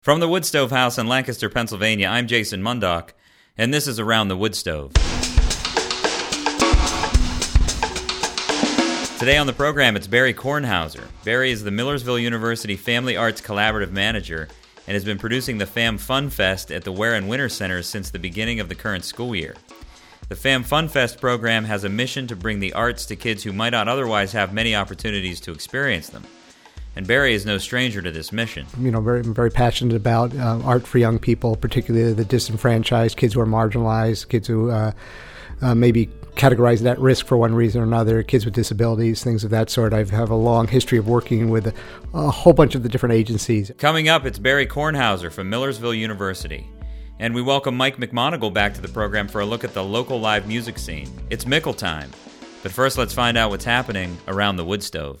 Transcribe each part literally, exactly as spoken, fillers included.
From the Wood Stove House in Lancaster, Pennsylvania, I'm Jason Mundock, and this is Around the Wood Stove. Today on the program, it's Barry Kornhauser. Barry is the Millersville University Family Arts Collaborative Manager and has been producing the Fam Fun Fest at the Ware and Winter Centers since the beginning of the current school year. The Fam Fun Fest program has a mission to bring the arts to kids who might not otherwise have many opportunities to experience them. And Barry is no stranger to this mission. You know, very, very passionate about uh, art for young people, particularly the disenfranchised, kids who are marginalized, kids who uh, uh, maybe categorized at risk for one reason or another, kids with disabilities, things of that sort. I have a long history of working with a, a whole bunch of the different agencies. Coming up, it's Barry Kornhauser from Millersville University. And we welcome Mike McMonagle back to the program for a look at the local live music scene. It's Mickle time. But first, let's find out what's happening around the wood stove.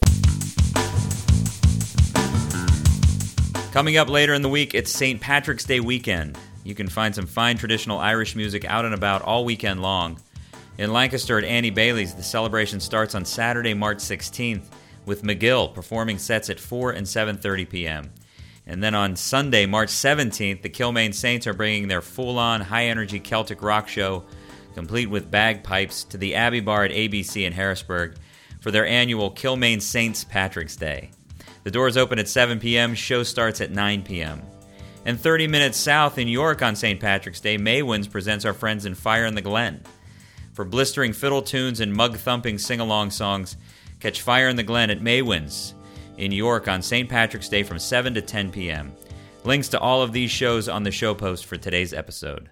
Coming up later in the week, it's Saint Patrick's Day weekend. You can find some fine traditional Irish music out and about all weekend long. In Lancaster at Annie Bailey's, the celebration starts on Saturday, March sixteenth, with McGill performing sets at four and seven thirty p.m. And then on Sunday, March seventeenth, the Kilmaine Saints are bringing their full-on, high-energy Celtic rock show, complete with bagpipes, to the Abbey Bar at A B C in Harrisburg for their annual Kilmaine Saints Patrick's Day. The doors open at seven p.m., show starts at nine p.m. And thirty minutes south in York on Saint Patrick's Day, Maywinds presents our friends in Fire in the Glen. For blistering fiddle tunes and mug-thumping sing-along songs, catch Fire in the Glen at Maywinds in York on Saint Patrick's Day from seven to ten p.m. Links to all of these shows on the show post for today's episode.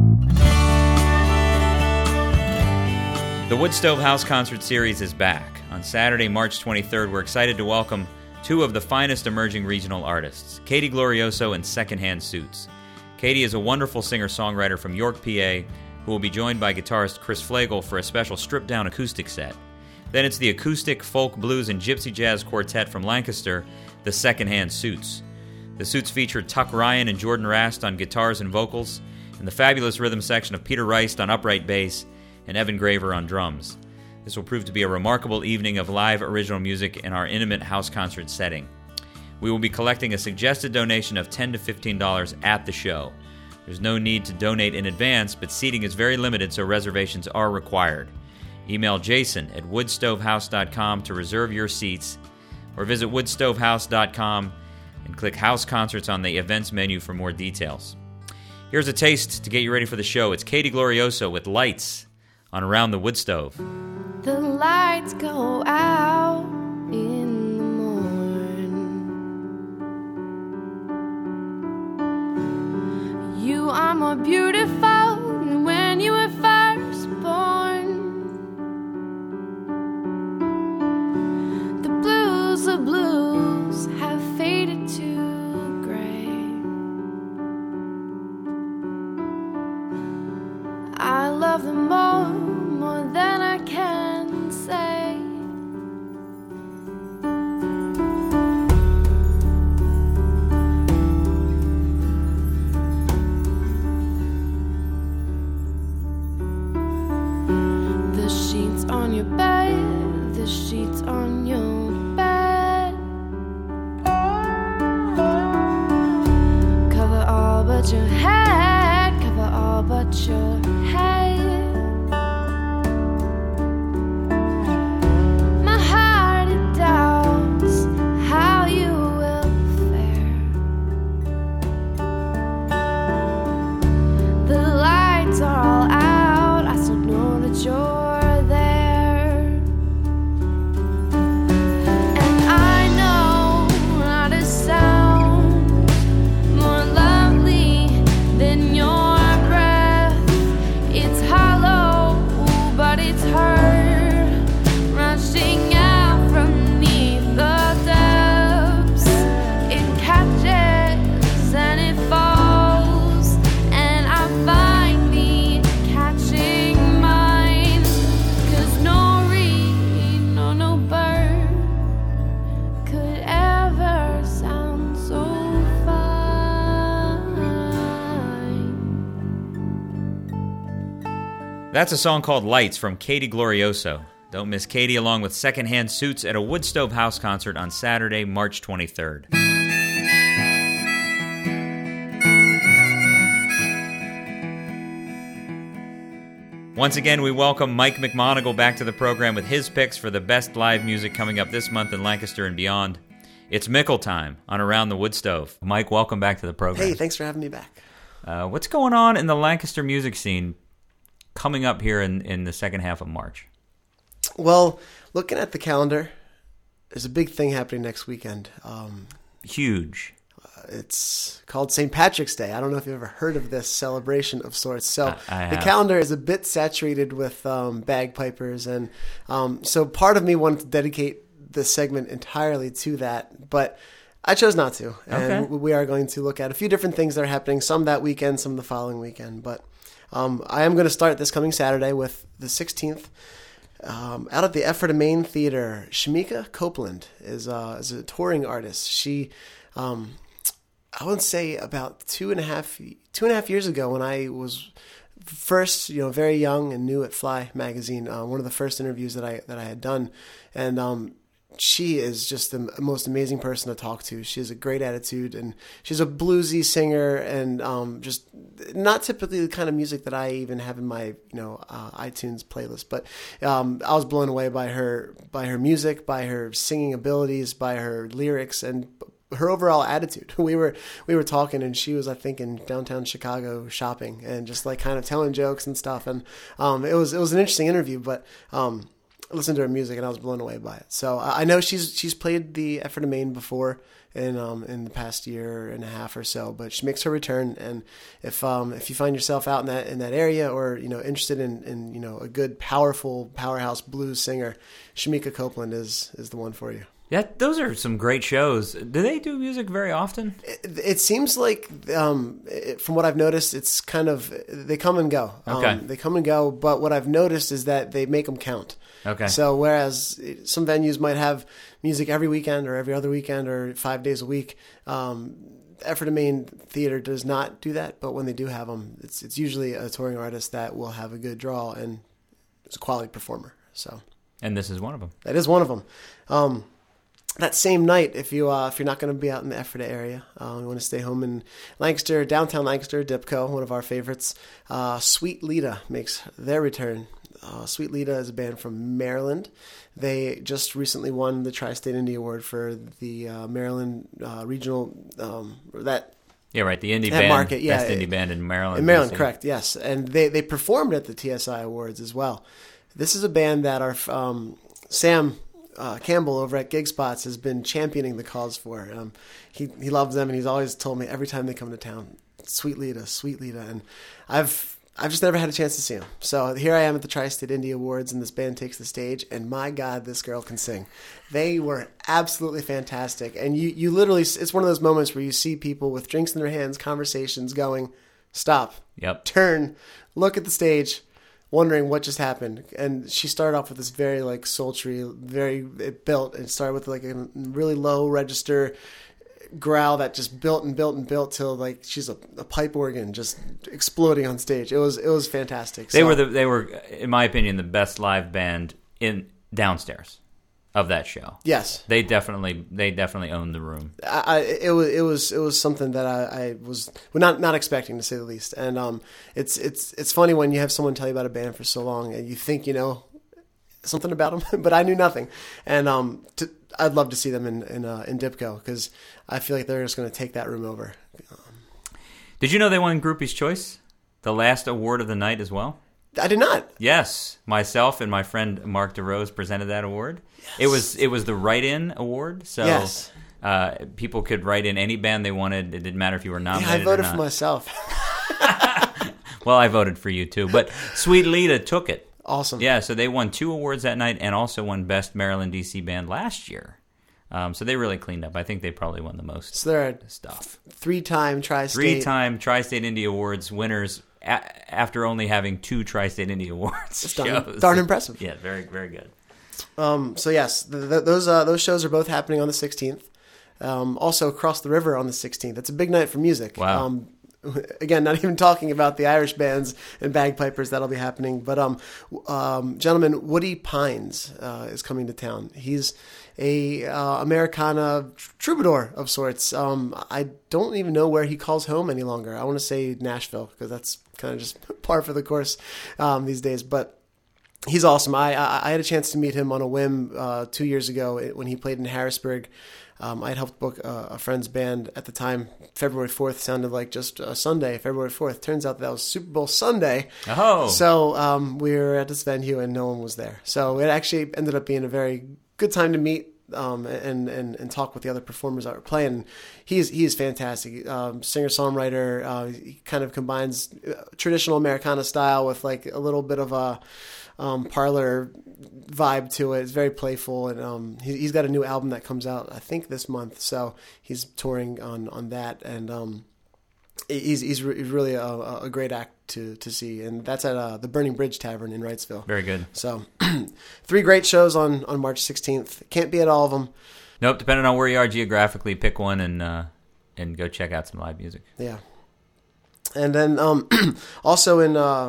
The Wood Stove House Concert Series is back. On Saturday, March twenty-third, we're excited to welcome two of the finest emerging regional artists, Katie Glorioso and Secondhand Suits. Katie is a wonderful singer-songwriter from York, P A, who will be joined by guitarist Chris Flegel for a special stripped-down acoustic set. Then it's the acoustic, folk, blues, and gypsy jazz quartet from Lancaster, the Secondhand Suits. The Suits feature Tuck Ryan and Jordan Rast on guitars and vocals, and the fabulous rhythm section of Peter Reist on upright bass and Evan Graver on drums. This will prove to be a remarkable evening of live original music in our intimate house concert setting. We will be collecting a suggested donation of ten to fifteen dollars at the show. There's no need to donate in advance, but seating is very limited, so reservations are required. Email Jason at woodstovehouse dot com to reserve your seats, or visit woodstovehouse dot com and click House Concerts on the events menu for more details. Here's a taste to get you ready for the show. It's Katie Glorioso with Lights on Around the Wood Stove. The lights go out in the morn. You are more beautiful than when you were first born. The blues of blues have faded to gray. I love them more, more than I can say. The sheets on your bed, the sheets on your bed, cover all but your head, cover all but your head. That's a song called Lights from Katie Glorioso. Don't miss Katie along with Secondhand Suits at a Wood Stove House concert on Saturday, March twenty-third. Once again, we welcome Mike McMonagle back to the program with his picks for the best live music coming up this month in Lancaster and beyond. It's Mickle time on Around the Wood Stove. Mike, welcome back to the program. Hey, thanks for having me back. Uh, what's going on in the Lancaster music scene coming up here in, in the second half of March? Well, looking at the calendar, there's a big thing happening next weekend. Um, Huge. It's called Saint Patrick's Day. I don't know if you've ever heard of this celebration of sorts. So I, I the have. calendar is a bit saturated with um, bagpipers. And um, so part of me wanted to dedicate this segment entirely to that. But I chose not to. And Okay. we are going to look at a few different things that are happening, some that weekend, some the following weekend. But um, I am going to start this coming Saturday with the sixteenth. Um, out at the Effort of Maine Theater, Shamika Copeland is, uh, is a touring artist. She... Um, I would say about two and a half two and a half years ago, when I was first, you know, very young and new at Fly magazine, uh, one of the first interviews that I that I had done, and um, she is just the most amazing person to talk to. She has a great attitude, and she's a bluesy singer, and um, just not typically the kind of music that I even have in my you know uh, iTunes playlist. But um, I was blown away by her by her music, by her singing abilities, by her lyrics, and her overall attitude. We were we were talking, and she was, I think, in downtown Chicago shopping and just like kind of telling jokes and stuff. And um, it was it was an interesting interview, but um, I listened to her music and I was blown away by it. So I know she's she's played the Effort of Maine before in um, in the past year and a half or so, but she makes her return. And if um, if you find yourself out in that in that area, or you know interested in, in you know a good powerful powerhouse blues singer, Shamika Copeland is is the one for you. Yeah, those are some great shows. Do they do music very often? It, it seems like, um, it, from what I've noticed, it's kind of, they come and go. Okay. Um, they come and go, but what I've noticed is that they make them count. Okay. So whereas some venues might have music every weekend or every other weekend or five days a week, um, Effort of Maine Theater does not do that. But when they do have them, it's it's usually a touring artist that will have a good draw and is a quality performer. So. And this is one of them. That is one of them. Um, That same night, if you uh, if you're not going to be out in the Ephrata area, uh, you want to stay home in Lancaster, downtown Lancaster, Dipco, one of our favorites. Uh, Sweet Lita makes their return. Uh, Sweet Lita is a band from Maryland. They just recently won the Tri-State Indie Award for the uh, Maryland uh, regional um, that. Yeah, right. The indie That band, market, yeah. best indie band in Maryland. In Maryland, D C. correct, yes. And they, they performed at the T S I Awards as well. This is a band that our um, Sam uh, Campbell over at Gig Spots has been championing the cause for. Um, he he loves them, and he's always told me every time they come to town, Sweet Lita, Sweet Lita. And I've I've just never had a chance to see him. So here I am at the Tri-State Indie Awards, and this band takes the stage, and my God, this girl can sing. They were absolutely fantastic. And you, you literally, it's one of those moments where you see people with drinks in their hands, conversations going, stop, Yep. turn, look at the stage, wondering what just happened. And she started off with this very like sultry, very, it built, and started with like a really low register growl that just built and built and built till like she's a, a pipe organ just exploding on stage. It was it was fantastic. They So- were the they were, in my opinion, the best live band in downstairs of that show. yes. They definitely they definitely owned the room. I, I it was it was it was something that I, I was well, not not expecting, to say the least. And um, it's it's it's funny when you have someone tell you about a band for so long and you think you know something about them, but I knew nothing. And um, to, I'd love to see them in in uh, in Dipco because I feel like they're just going to take that room over. Did you know they won Groupie's Choice, the last award of the night as well? I did not. Yes, myself and my friend Mark DeRose presented that award. Yes. It was it was the write-in award, so Yes. uh, people could write in any band they wanted. It didn't matter if you were Yeah, nominated I voted or not. for myself. Well, I voted for you too, but Sweet Lita took it. Awesome. Yeah, so they won two awards that night and also won Best Maryland D C Band last year. Um, so they really cleaned up. I think they probably won the most So they're a stuff. three-time Tri-State. Three-time Tri-State Indie Awards winners a- after only having two Tri-State Indie Awards It's darn, shows. darn impressive. Yeah, very, very good. Um, so yes, th th those uh, those shows are both happening on the sixteenth. Um, also across the river on the sixteenth. It's a big night for music. Wow. Um, again, not even talking about the Irish bands and bagpipers that'll be happening. But um, um, gentleman Woody Pines uh, is coming to town. He's a uh, Americana troubadour of sorts. Um, I don't even know where he calls home any longer. I want to say Nashville because that's kind of just par for the course um, these days. But he's awesome. I, I I had a chance to meet him on a whim uh, two years ago when he played in Harrisburg. Um, I had helped book a, a friend's band at the time. February fourth sounded like just a Sunday, February fourth. Turns out that was Super Bowl Sunday. Oh. So um, we were at this venue and no one was there. So it actually ended up being a very good time to meet um, and, and, and talk with the other performers that were playing. He's, he is fantastic. Um, singer-songwriter. Uh, he kind of combines traditional Americana style with like a little bit of a um, parlor vibe to it. It's very playful, and um, he, he's got a new album that comes out, I think, this month. So he's touring on, on that, and um, he's he's re- really a, a great act to, to see, and that's at uh, the Burning Bridge Tavern in Wrightsville. Very good. So three great shows on, on March sixteenth. Can't be at all of them. Nope. Depending on where you are geographically, pick one and uh, and go check out some live music. Yeah, and then um, also in uh,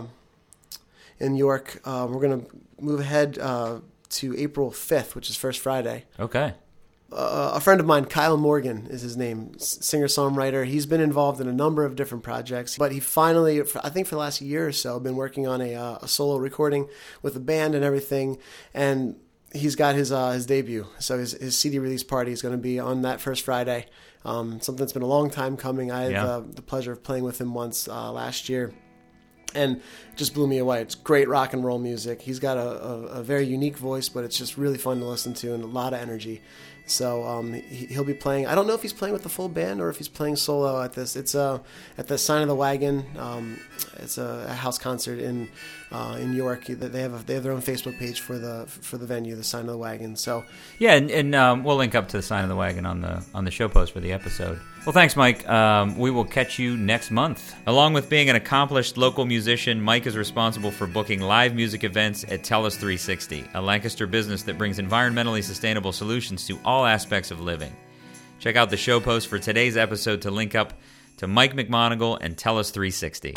in York, uh, we're gonna move ahead uh, to April fifth, which is First Friday. Okay. Uh, a friend of mine, Kyle Morgan is his name, singer-songwriter. He's been involved in a number of different projects, but he finally, I think for the last year or so, been working on a, uh, a solo recording with a band and everything, and he's got his uh, his debut. So his, his C D release party is going to be on that First Friday, um, something that's been a long time coming. I had Yeah. uh, the pleasure of playing with him once uh, last year. And just blew me away. It's great rock and roll music. He's got a, a, a very unique voice, but it's just really fun to listen to and a lot of energy. So um, he, he'll be playing. I don't know if he's playing with the full band or if he's playing solo at this. It's uh, at the Sign of the Wagon. Um, it's a, a house concert in uh, in York. They have a, they have their own Facebook page for the for the venue, the Sign of the Wagon. So Yeah, and, and um, we'll link up to the Sign of the Wagon on the on the show post for the episode. Well, thanks, Mike. Um, we will catch you next month. Along with being an accomplished local musician, Mike is responsible for booking live music events at TELUS three sixty, a Lancaster business that brings environmentally sustainable solutions to all aspects of living. Check out the show post for today's episode to link up to Mike McMonigal and TELUS three sixty.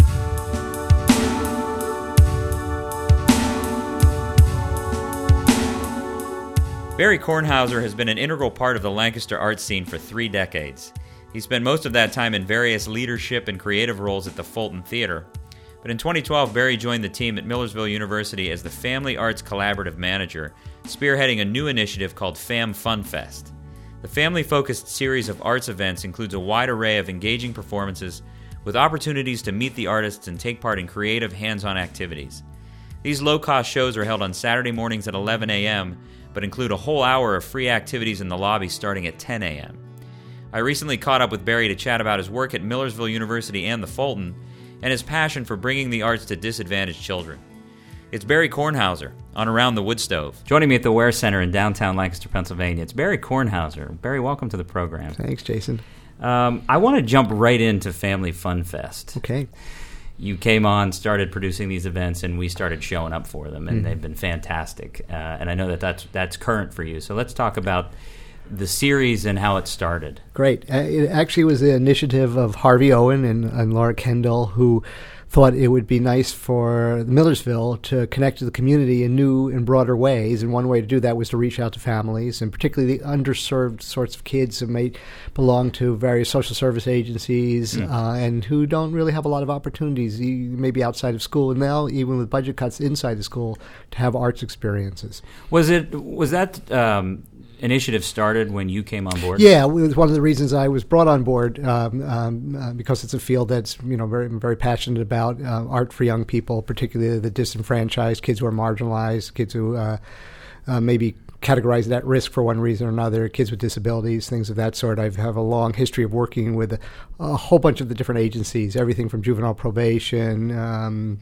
Barry Kornhauser has been an integral part of the Lancaster art scene for three decades. He spent most of that time in various leadership and creative roles at the Fulton Theater. But in twenty twelve, Barry joined the team at Millersville University as the Family Arts Collaborative Manager, spearheading a new initiative called Fam Fun Fest. The family-focused series of arts events includes a wide array of engaging performances with opportunities to meet the artists and take part in creative, hands-on activities. These low-cost shows are held on Saturday mornings at eleven a.m., but include a whole hour of free activities in the lobby starting at ten a.m. I recently caught up with Barry to chat about his work at Millersville University and the Fulton, and his passion for bringing the arts to disadvantaged children. It's Barry Kornhauser on Around the Wood Stove. Joining me at the Ware Center in downtown Lancaster, Pennsylvania, it's Barry Kornhauser. Barry, welcome to the program. Thanks, Jason. Um, I want to jump right into Family Fun Fest. Okay. You came on, started producing these events, and we started showing up for them, and Mm. they've been fantastic. Uh, and I know that that's, that's current for you. So let's talk about the series and how it started. Great. Uh, It actually was the initiative of Harvey Owen and, and Laura Kendall, who thought it would be nice for Millersville to connect to the community in new and broader ways. And one way to do that was to reach out to families, and particularly the underserved sorts of kids who may belong to various social service agencies Mm. uh, and who don't really have a lot of opportunities, e- maybe outside of school, and now even with budget cuts inside the school, to have arts experiences. Was it was that um, initiative started when you came on board? Yeah, it was one of the reasons I was brought on board um, um, uh, because it's a field that's you know very very passionate about uh, art for young people, particularly the disenfranchised, kids who are marginalized, kids who uh, uh, maybe categorized at risk for one reason or another, kids with disabilities, things of that sort. I have a long history of working with a, a whole bunch of the different agencies, everything from juvenile probation um,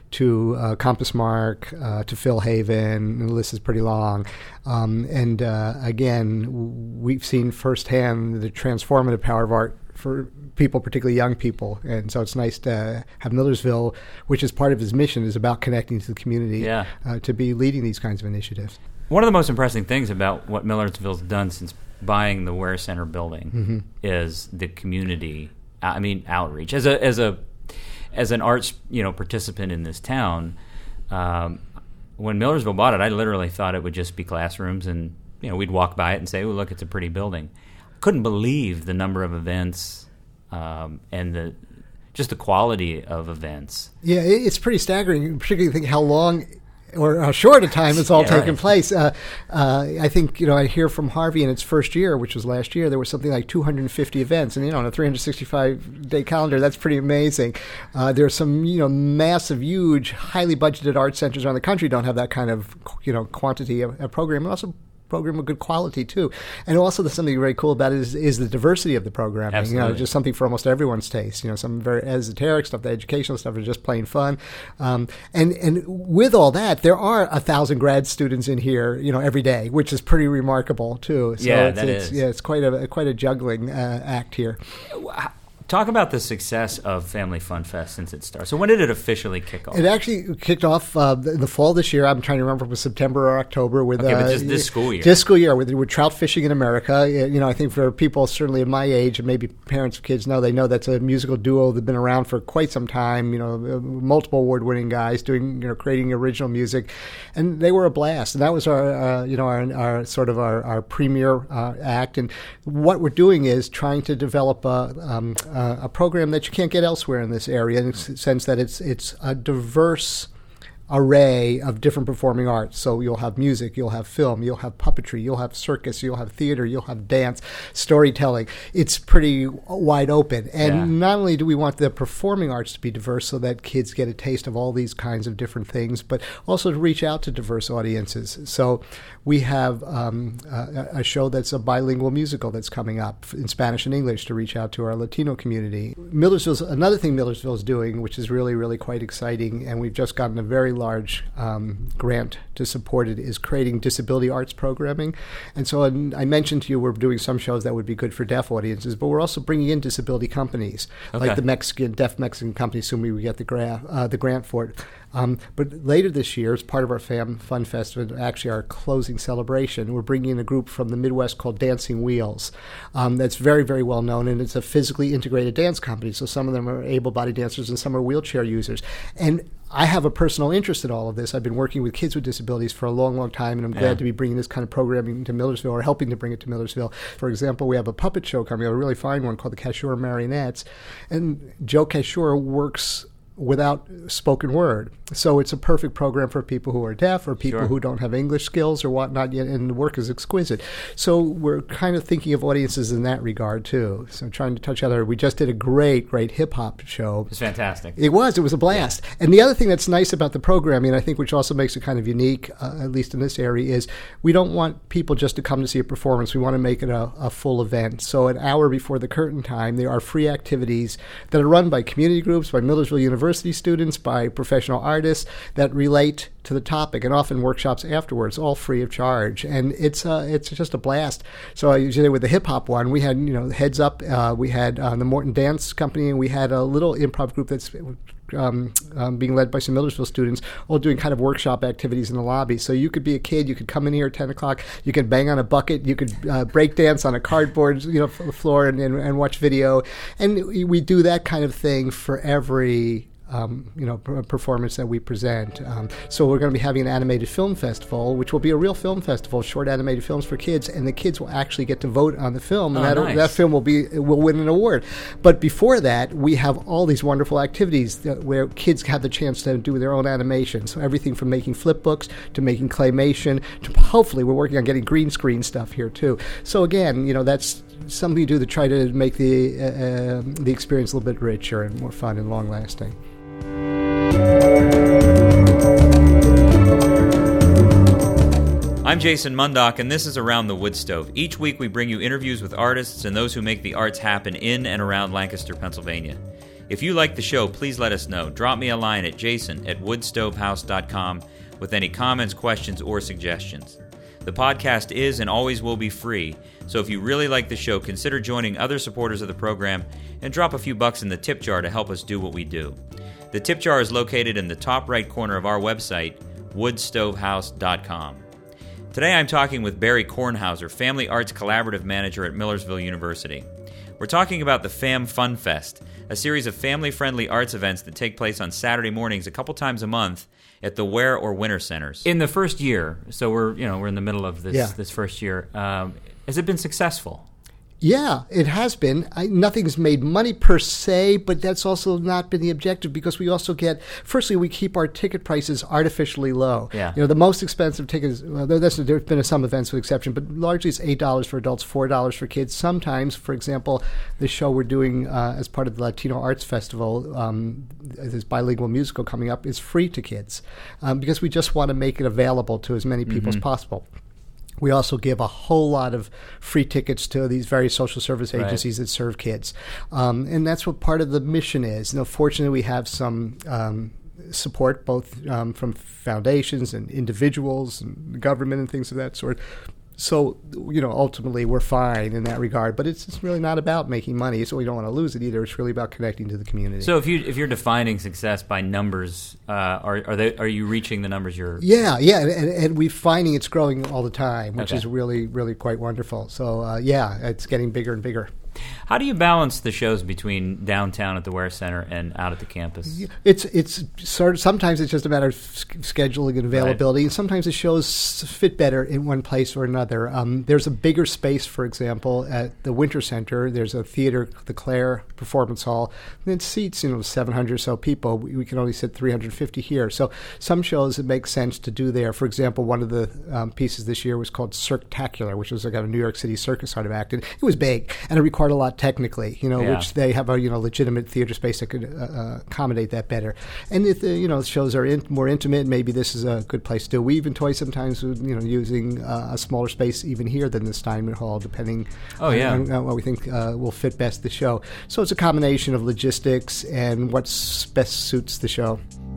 to uh, Compass Mark uh, to Phil Haven, and the list is pretty long. Um, and uh, again, w- we've seen firsthand the transformative power of art for people, particularly young people. And so it's nice to have Millersville, which is part of his mission, is about connecting to the community, Yeah. uh, to be leading these kinds of initiatives. One of the most impressive things about what Millersville's done since buying the Ware Center building Mm-hmm. is the community I mean, outreach as a as a as an arts you know participant in this town. Um, when Millersville bought it, I literally thought it would just be classrooms, and you know we'd walk by it and say, "Oh, look, it's a pretty building." Couldn't believe the number of events um, and the just the quality of events. Yeah, it's pretty staggering, particularly think how long or how short a time it's all yeah, taken right. place. Uh, uh, I think, you know, I hear from Harvey in its first year, which was last year, there was something like two hundred fifty events. And, you know, on a three hundred sixty-five day calendar, that's pretty amazing. Uh, there's some, you know, massive, huge, highly budgeted art centers around the country don't have that kind of, you know, quantity of, of program. And also program of good quality too, and also there's something very cool about it is, is the diversity of the programming. Absolutely. You know, just something for almost everyone's taste. You know, some very esoteric stuff, the educational stuff is just plain fun. Um, and and with all that, there are a thousand grad students in here, you know, every day, which is pretty remarkable too. So yeah, it's, that it's, is. Yeah, it's quite a quite a juggling uh, act here. Talk about the success of Family Fun Fest since it started. So when did it officially kick off? It actually kicked off uh, in the fall this year. I'm trying to remember if it was September or October. With okay, uh, but just this school year. This school year with, with trout fishing in America. You know, I think for people certainly of my age, and maybe parents of kids know, they know that's a musical duo that's been around for quite some time. You know, multiple award-winning guys doing, you know, creating original music, and they were a blast. And that was our, uh, you know, our, our sort of our, our premier uh, act. And what we're doing is trying to develop a, um, a, a program that you can't get elsewhere in this area, in the sense that it's it's a diverse array of different performing arts. So you'll have music, you'll have film, you'll have puppetry, you'll have circus, you'll have theater, you'll have dance, storytelling. It's pretty wide open. And Yeah. not only do we want the performing arts to be diverse so that kids get a taste of all these kinds of different things, but also to reach out to diverse audiences. So we have um, a, a show that's a bilingual musical that's coming up in Spanish and English to reach out to our Latino community. Millersville's, another thing Millersville's doing, which is really, really quite exciting, and we've just gotten a very large um, grant to support it, is creating disability arts programming. And so um, I mentioned to you we're doing some shows that would be good for deaf audiences, but we're also bringing in disability companies, Okay. like the Mexican, deaf Mexican company, assuming we get the, gra- uh, the grant for it. Um, but later this year, as part of our Fam Fun Festival, actually our closing celebration, we're bringing in a group from the Midwest called Dancing Wheels. Um, that's very, very well known, and it's a physically integrated dance company. So some of them are able-bodied dancers and some are wheelchair users. And I have a personal interest in all of this. I've been working with kids with disabilities for a long, long time, and I'm glad Yeah. to be bringing this kind of programming to Millersville, or helping to bring it to Millersville. For example, we have a puppet show coming, a really fine one called the Cashore Marionettes, and Joe Cashore works without spoken word. So it's a perfect program for people who are deaf or people Sure. who don't have English skills or whatnot yet, and the work is exquisite. So we're kind of thinking of audiences in that regard too. So trying to touch other. We just did a great, great hip-hop show. It's fantastic. It was. It was a blast. And the other thing that's nice about the programming, I think, which also makes it kind of unique, uh, at least in this area, is we don't want people just to come to see a performance. We want to make it a, a full event. So an hour before the curtain time, there are free activities that are run by community groups, by Millersville University students, by professional artists that relate to the topic, and often workshops afterwards, all free of charge. And it's uh, it's just a blast. So I usually with the hip hop one, we had, you know, Heads Up, uh, we had uh, the Morton Dance Company, and we had a little improv group that's um, um, being led by some Millersville students, all doing kind of workshop activities in the lobby. So you could be a kid, you could come in here at ten o'clock, you could bang on a bucket, you could uh, break dance on a cardboard, you know, floor and, and, and watch video. And we do that kind of thing for every Um, you know, p- performance that we present. Um, so we're going to be having an animated film festival, which will be a real film festival, short animated films for kids, and the kids will actually get to vote on the film, and Oh, that nice. that film will be will win an award. But before that, we have all these wonderful activities that, where kids have the chance to do their own animation. So everything from making flip books to making claymation to hopefully we're working on getting green screen stuff here too. So again, you know, that's something you do to try to make the uh, uh, the experience a little bit richer and more fun and long lasting. I'm Jason Mundock, and this is Around the Wood Stove. Each week we bring you interviews with artists and those who make the arts happen in and around Lancaster, Pennsylvania. If you like the show, please let us know. Drop me a line at jason at woodstovehouse dot com with any comments, questions, or suggestions. The podcast is and always will be free, so if you really like the show, consider joining other supporters of the program and drop a few bucks in the tip jar to help us do what we do. The tip jar is located in the top right corner of our website, woodstovehouse dot com. Today I'm talking with Barry Kornhauser, Family Arts Collaborative Manager at Millersville University. We're talking about the Fam Fun Fest, a series of family-friendly arts events that take place on Saturday mornings a couple times a month at the Ware or Winter Centers. In the first year, so we're you know we're in the middle of this Yeah. this first year. Um, has it been successful? Yeah, it has been. I, nothing's made money per se, but that's also not been the objective because we also get, firstly, we keep our ticket prices artificially low. Yeah. You know, the most expensive tickets, well, there's, there's been some events with exception, but largely it's eight dollars for adults, four dollars for kids. Sometimes, for example, the show we're doing uh, as part of the Latino Arts Festival, um, this bilingual musical coming up, is free to kids um, because we just want to make it available to as many people Mm-hmm. as possible. We also give a whole lot of free tickets to these various social service Right. agencies that serve kids. Um, and that's what part of the mission is. You know, fortunately, we have some um, support both um, from foundations and individuals and government and things of that sort. So, you know, ultimately we're fine in that regard. But it's, it's really not about making money, so we don't want to lose it either. It's really about connecting to the community. So if you if you're defining success by numbers, uh, are are they are you reaching the numbers you're? Yeah, yeah, and, and we're finding it's growing all the time, which Okay. is really, really quite wonderful. So, uh, yeah, it's getting bigger and bigger. How do you balance the shows between downtown at the Ware Center and out at the campus? It's it's sort of sometimes it's just a matter of s- scheduling and availability, and sometimes the shows fit better in one place or another. Um, there's a bigger space, for example, at the Winter Center. There's a theater, the Clare Performance Hall, and it seats you know seven hundred or so people. We, we can only sit three hundred fifty here. So some shows it makes sense to do there. For example, one of the um, pieces this year was called Circtacular, which was like a New York City circus sort of act, and it was big and it required a lot technically, you know, Yeah. which they have a you know legitimate theater space that could uh, uh, accommodate that better. And if the you know shows are in, more intimate, maybe this is a good place to do. We even toy sometimes with you know using uh, a smaller space even here than the Steinman Hall, depending Oh, yeah. on, on what we think uh, will fit best the show. So it's a combination of logistics and what's best suits the show.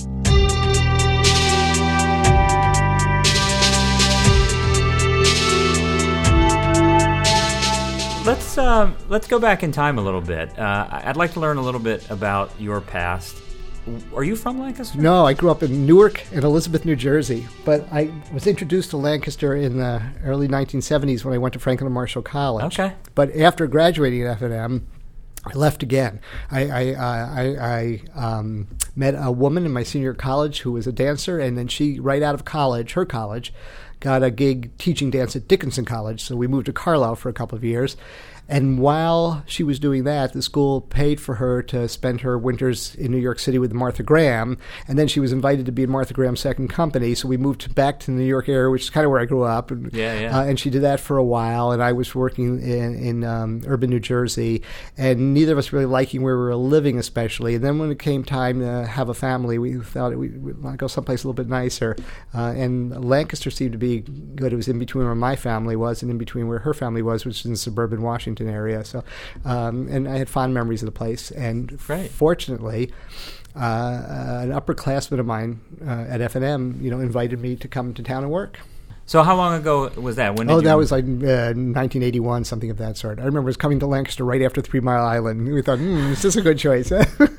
Let's um, let's go back in time a little bit. Uh, I'd like to learn a little bit about your past. Are you from Lancaster? No, I grew up in Newark and Elizabeth, New Jersey, but I was introduced to Lancaster in the early nineteen seventies when I went to Franklin and Marshall College. Okay. But after graduating at F and M, I left again. I, I, uh, I, I um, met a woman in my senior year of college who was a dancer, and then she, right out of college, her college, got a gig teaching dance at Dickinson College. So we moved to Carlisle for a couple of years. And while she was doing that, the school paid for her to spend her winters in New York City with Martha Graham. And then she was invited to be in Martha Graham's second company. So we moved back to the New York area, which is kind of where I grew up. And, Yeah, yeah. Uh, and she did that for a while. And I was working in, in um, urban New Jersey. And neither of us really liking where we were living, especially. And then when it came time to have a family, we thought we would want to go someplace a little bit nicer. Uh, and Lancaster seemed to be good. It was in between where my family was and in between where her family was, which is in suburban Washington area. So, um, and I had fond memories of the place. And Great. fortunately, uh, uh, an upperclassman of mine uh, at F and M, you know, invited me to come to town and work. So how long ago was that? When did Oh, you... that was like uh, nineteen eighty-one, something of that sort. I remember us coming to Lancaster right after Three Mile Island. We thought, hmm, is this a good choice?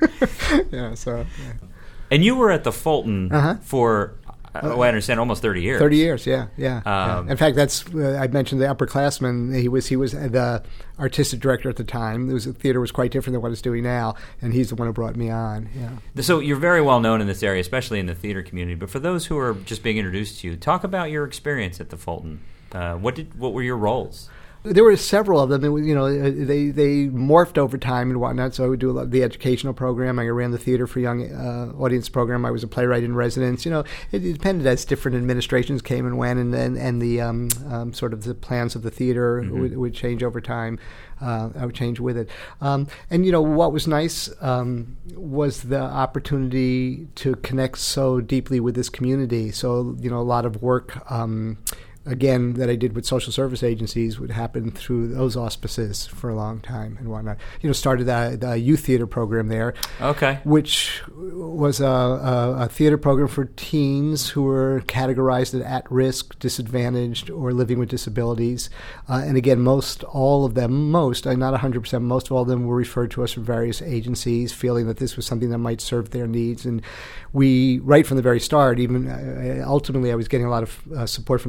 yeah, so yeah. And you were at the Fulton Uh-huh. for, uh, oh, I understand, almost thirty years. Thirty years, yeah, yeah. yeah. Um, In fact, that's uh, I mentioned the upperclassman. He was he was the artistic director at the time. It was the theater was quite different than what it's doing now, and he's the one who brought me on. Yeah. So you're very well known in this area, especially in the theater community. But for those who are just being introduced to you, talk about your experience at the Fulton. Uh, what did what were your roles? There were several of them. It was, you know, they they morphed over time and whatnot. So I would do a lot of the educational program. I ran the Theater for Young uh, Audience program. I was a playwright in residence. You know, it, it depended as different administrations came and went, and then and the um, um, sort of the plans of the theater Mm-hmm. would, would change over time. Uh, I would change with it. Um, and you know what was nice um, was the opportunity to connect so deeply with this community. So you know, a lot of work. Um, Again, that I did with social service agencies would happen through those auspices for a long time and whatnot. You know, started the, the youth theater program there, Okay. which was a, a, a theater program for teens who were categorized as at risk, disadvantaged, or living with disabilities. Uh, and again, most all of them, most, uh, not one hundred percent, most of all of them were referred to us from various agencies, feeling that this was something that might serve their needs. And we, right from the very start, even uh, ultimately, I was getting a lot of uh, support from the National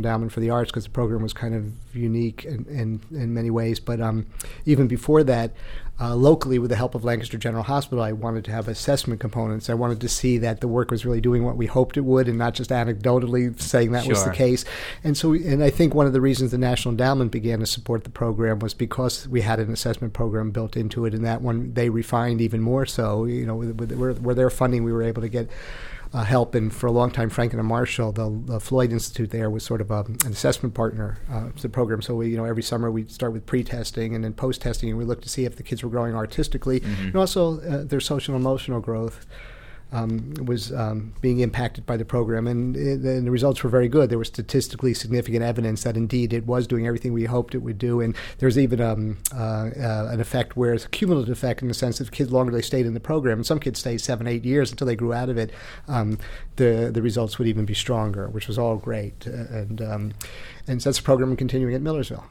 Endowment for the Arts because the program was kind of unique in, in, in many ways. But um, even before that, uh, locally, with the help of Lancaster General Hospital, I wanted to have assessment components. I wanted to see that the work was really doing what we hoped it would and not just anecdotally saying that Sure. was the case. And so, we, and I think one of the reasons the National Endowment began to support the program was because we had an assessment program built into it, and that one they refined even more so. You know, with, with, with, with their funding, we were able to get Uh, help, and for a long time, Franklin and Marshall, the, the Floyd Institute there, was sort of a, an assessment partner uh, to the program. So we, you know, every summer we'd start with pre-testing and then post-testing, and we looked to see if the kids were growing artistically, mm-hmm. and also uh, their social and emotional growth um, was um, being impacted by the program, and, it, and the results were very good. There was statistically significant evidence that indeed it was doing everything we hoped it would do, and there's even um, uh, uh, an effect where it's a cumulative effect in the sense that kids longer they stayed in the program, and some kids stayed seven, eight years until they grew out of it, um, the the results would even be stronger, which was all great, uh, and um, and so that's a program continuing at Millersville.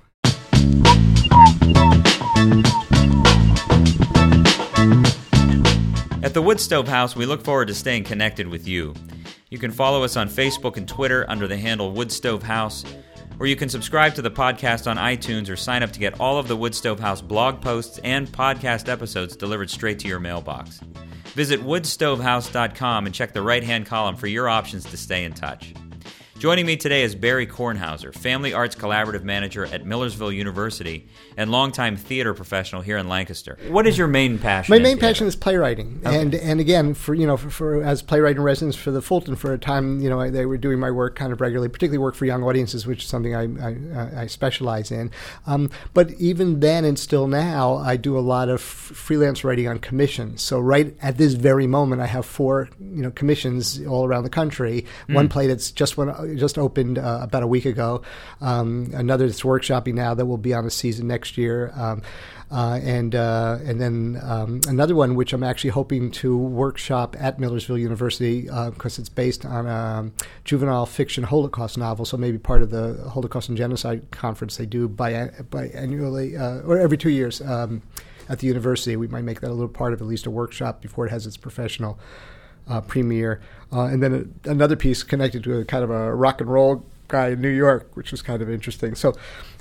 At the Woodstove House, we look forward to staying connected with you. You can follow us on Facebook and Twitter under the handle Woodstove House, or you can subscribe to the podcast on iTunes or sign up to get all of the Woodstove House blog posts and podcast episodes delivered straight to your mailbox. Visit woodstove house dot com and check the right-hand column for your options to stay in touch. Joining me today is Barry Kornhauser, Family Arts Collaborative Manager at Millersville University and longtime theater professional here in Lancaster. What is your main passion? My in main theater? passion is playwriting, Okay. and and again, for you know, for, for as playwright in residence for the Fulton for a time, you know, I, they were doing my work kind of regularly, particularly work for young audiences, which is something I I, I specialize in. Um, but even then, and still now, I do a lot of f- freelance writing on commissions. So right at this very moment, I have four you know commissions all around the country. Mm. One play that's just went. just opened uh, about a week ago. Um, another that's workshopping now that will be on the season next year. Um, uh, and uh, and then um, another one which I'm actually hoping to workshop at Millersville University because uh, it's based on a juvenile fiction Holocaust novel, so maybe part of the Holocaust and Genocide conference they do bi- biannually uh, or every two years um, at the university. We might make that a little part of at least a workshop before it has its professional Uh, premiere, uh, and then a, another piece connected to a kind of a rock and roll guy in New York, which was kind of interesting. So,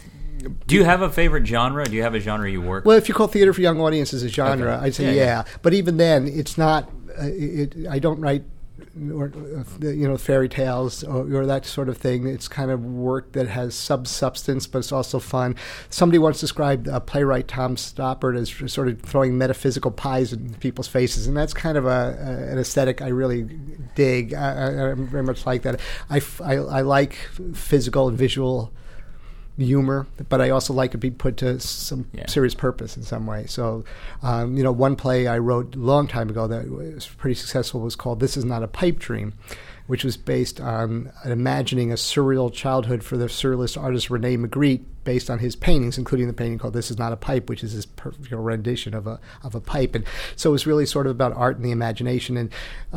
do you have a favorite genre? Do you have a genre you work? Well, if you call theater for young audiences a genre, Okay. I'd say yeah, yeah. yeah. But even then, it's not. Uh, it, I don't write, or, uh, you know, fairy tales or, or that sort of thing. It's kind of work that has sub substance, but it's also fun. Somebody once described uh, playwright Tom Stoppard as sort of throwing metaphysical pies in people's faces, and that's kind of a, a an aesthetic I really dig. I, I, I'm very much like that. I, I, I like physical and visual humor, but I also like to be put to some Yeah. serious purpose in some way. So, um, you know, one play I wrote a long time ago that was pretty successful was called This Is Not a Pipe Dream, which was based on imagining a surreal childhood for the surrealist artist Rene Magritte based on his paintings, including the painting called This Is Not a Pipe, which is his perfect you know, rendition of a of a pipe. And so it was really sort of about art and the imagination. And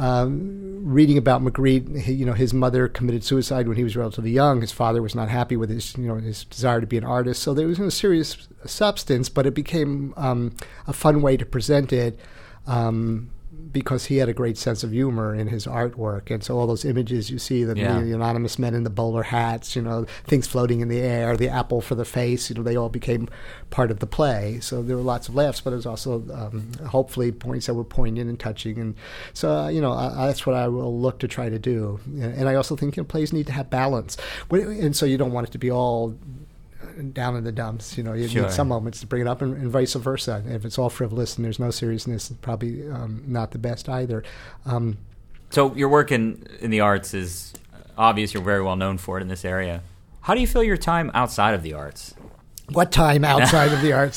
um, reading about Magritte, he, you know, his mother committed suicide when he was relatively young. His father was not happy with his, you know, his desire to be an artist. So there was a serious substance, but it became um, a fun way to present it. Um, because he had a great sense of humor in his artwork. And so all those images you see, the, Yeah. the anonymous men in the bowler hats, you know, things floating in the air, the apple for the face, you know, they all became part of the play. So there were lots of laughs, but it was also um, hopefully points that were poignant and touching. And so, uh, you know, I, that's what I will look to try to do. And I also think, you know, plays need to have balance. And so you don't want it to be all down in the dumps, you know. You Sure. need some moments to bring it up, and, and vice versa. If it's all frivolous and there's no seriousness, it's probably um, not the best either. Um, So your work in, in the arts is obvious. You're very well known for it in this area. How do you fill your time outside of the arts? what time outside of the arts?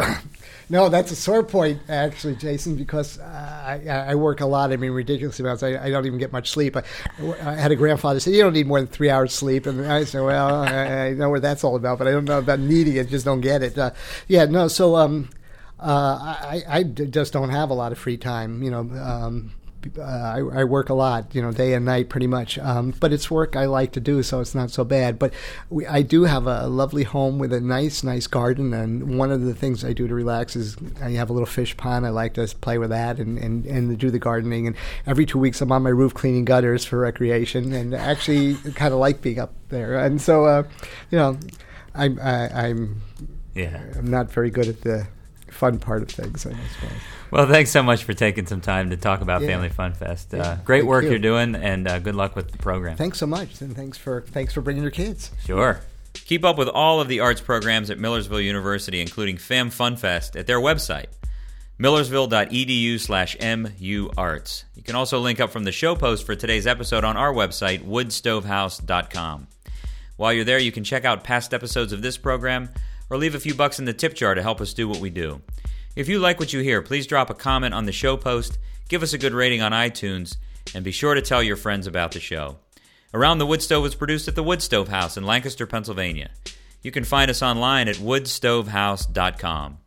No, that's a sore point, actually, Jason, because uh, I, I work a lot. I mean, ridiculous amounts. I, I don't even get much sleep. I, I had a grandfather say, you don't need more than three hours sleep. And I said, well, I, I know what that's all about, but I don't know about needing it. Just don't get it. Uh, yeah, no, so um, uh, I, I just don't have a lot of free time, you know, um, uh, I, I work a lot, you know, day and night pretty much. Um, but it's work I like to do, so it's not so bad. But we, I do have a lovely home with a nice, nice garden. And one of the things I do to relax is I have a little fish pond. I like to play with that and, and, and do the gardening. And every two weeks I'm on my roof cleaning gutters for recreation, and actually kind of like being up there. And so, uh, you know, I'm, I, I'm, Yeah. I'm not very good at the fun part of things, I suppose. Well, thanks so much for taking some time to talk about Yeah. Family Fun Fest. Uh, Yeah, great thank work you. you're doing, and uh, good luck with the program. Thanks so much, and thanks for thanks for bringing your kids. Sure. Keep up with all of the arts programs at Millersville University, including Fam Fun Fest, at their website, millersville.edu slash muarts. You can also link up from the show post for today's episode on our website, woodstovehouse dot com. While you're there, you can check out past episodes of this program or leave a few bucks in the tip jar to help us do what we do. If you like what you hear, please drop a comment on the show post, give us a good rating on iTunes, and be sure to tell your friends about the show. Around the Wood Stove is produced at the Wood Stove House in Lancaster, Pennsylvania. You can find us online at wood stove house dot com.